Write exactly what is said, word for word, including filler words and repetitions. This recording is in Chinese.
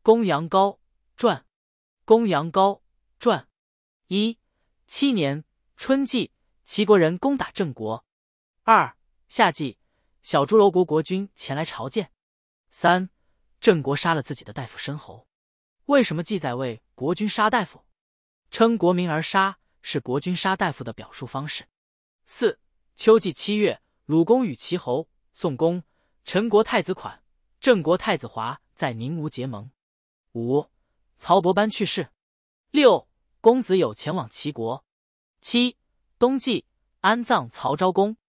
公羊高传。公羊高传。一、七年，春季，齐国人攻打郑国。二、夏季，小诸侯国国君前来朝见。三、郑国杀了自己的大夫申侯。为什么记载为国君杀大夫？称国名而杀，是国君杀大夫的表述方式。四、秋季七月，鲁公与齐侯、宋公、陈国太子款、郑国太子华在宁吴结盟。五、曹伯班去世。六、公子友前往齐国。七、冬季，安葬曹昭公。